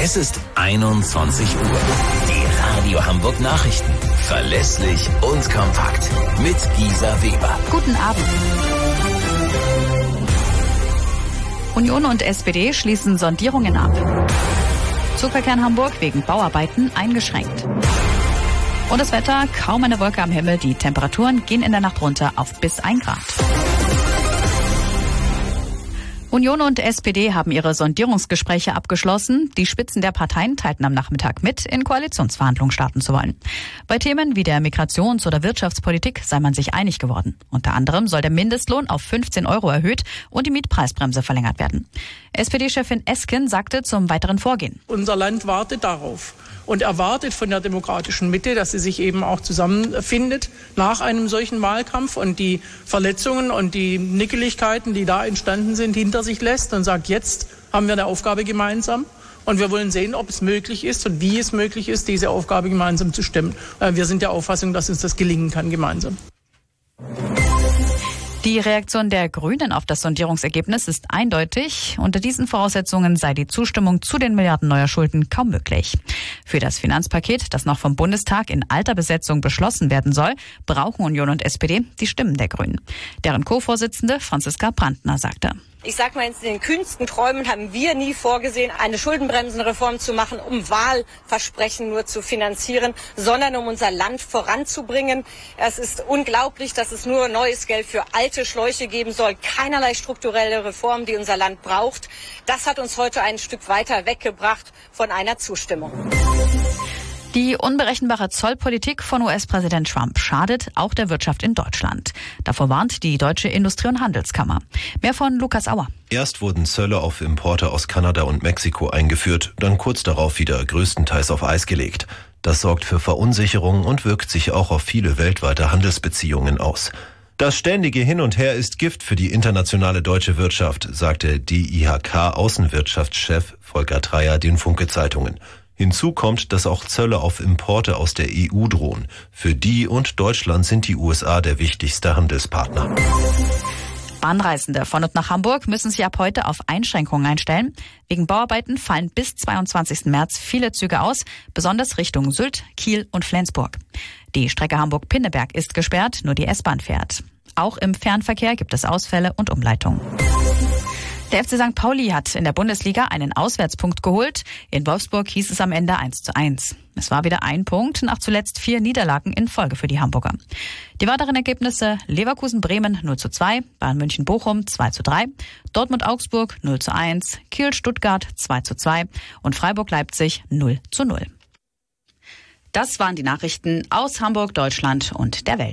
Es ist 21 Uhr. Die Radio Hamburg Nachrichten. Verlässlich und kompakt. Mit Gisa Weber. Guten Abend. Union und SPD schließen Sondierungen ab. Zugverkehr in Hamburg wegen Bauarbeiten eingeschränkt. Und das Wetter, kaum eine Wolke am Himmel. Die Temperaturen gehen in der Nacht runter auf bis 1 Grad. Union und SPD haben ihre Sondierungsgespräche abgeschlossen. Die Spitzen der Parteien teilten am Nachmittag mit, in Koalitionsverhandlungen starten zu wollen. Bei Themen wie der Migrations- oder Wirtschaftspolitik sei man sich einig geworden. Unter anderem soll der Mindestlohn auf 15 € erhöht und die Mietpreisbremse verlängert werden. SPD-Chefin Esken sagte zum weiteren Vorgehen. Unser Land wartet darauf und erwartet von der demokratischen Mitte, dass sie sich eben auch zusammenfindet nach einem solchen Wahlkampf und die Verletzungen und die Nickeligkeiten, die da entstanden sind, hinter sich lässt und sagt, jetzt haben wir eine Aufgabe gemeinsam und wir wollen sehen, ob es möglich ist und wie es möglich ist, diese Aufgabe gemeinsam zu stemmen. Wir sind der Auffassung, dass uns das gelingen kann gemeinsam. Die Reaktion der Grünen auf das Sondierungsergebnis ist eindeutig. Unter diesen Voraussetzungen sei die Zustimmung zu den Milliarden neuer Schulden kaum möglich. Für das Finanzpaket, das noch vom Bundestag in alter Besetzung beschlossen werden soll, brauchen Union und SPD die Stimmen der Grünen. Deren Co-Vorsitzende Franziska Brandner sagte: Ich sag mal, in den kühnsten Träumen haben wir nie vorgesehen, eine Schuldenbremsenreform zu machen, um Wahlversprechen nur zu finanzieren, sondern um unser Land voranzubringen. Es ist unglaublich, dass es nur neues Geld für alte Schläuche geben soll. Keinerlei strukturelle Reform, die unser Land braucht. Das hat uns heute ein Stück weiter weggebracht von einer Zustimmung. Die unberechenbare Zollpolitik von US-Präsident Trump schadet auch der Wirtschaft in Deutschland. Davor warnt die Deutsche Industrie- und Handelskammer. Mehr von Lukas Auer. Erst wurden Zölle auf Importe aus Kanada und Mexiko eingeführt, dann kurz darauf wieder größtenteils auf Eis gelegt. Das sorgt für Verunsicherung und wirkt sich auch auf viele weltweite Handelsbeziehungen aus. Das ständige Hin und Her ist Gift für die internationale deutsche Wirtschaft, sagte DIHK-Außenwirtschaftschef Volker Treyer den Funke-Zeitungen. Hinzu kommt, dass auch Zölle auf Importe aus der EU drohen. Für die und Deutschland sind die USA der wichtigste Handelspartner. Bahnreisende von und nach Hamburg müssen sich ab heute auf Einschränkungen einstellen. Wegen Bauarbeiten fallen bis 22. März viele Züge aus, besonders Richtung Sylt, Kiel und Flensburg. Die Strecke Hamburg-Pinneberg ist gesperrt, nur die S-Bahn fährt. Auch im Fernverkehr gibt es Ausfälle und Umleitungen. Der FC St. Pauli hat in der Bundesliga einen Auswärtspunkt geholt. In Wolfsburg hieß es am Ende 1:1. Es war wieder ein Punkt nach zuletzt 4 Niederlagen in Folge für die Hamburger. Die weiteren Ergebnisse: Leverkusen-Bremen 0:2, Bayern München-Bochum 2:3, Dortmund-Augsburg 0:1, Kiel-Stuttgart 2:2 und Freiburg-Leipzig 0:0. Das waren die Nachrichten aus Hamburg, Deutschland und der Welt.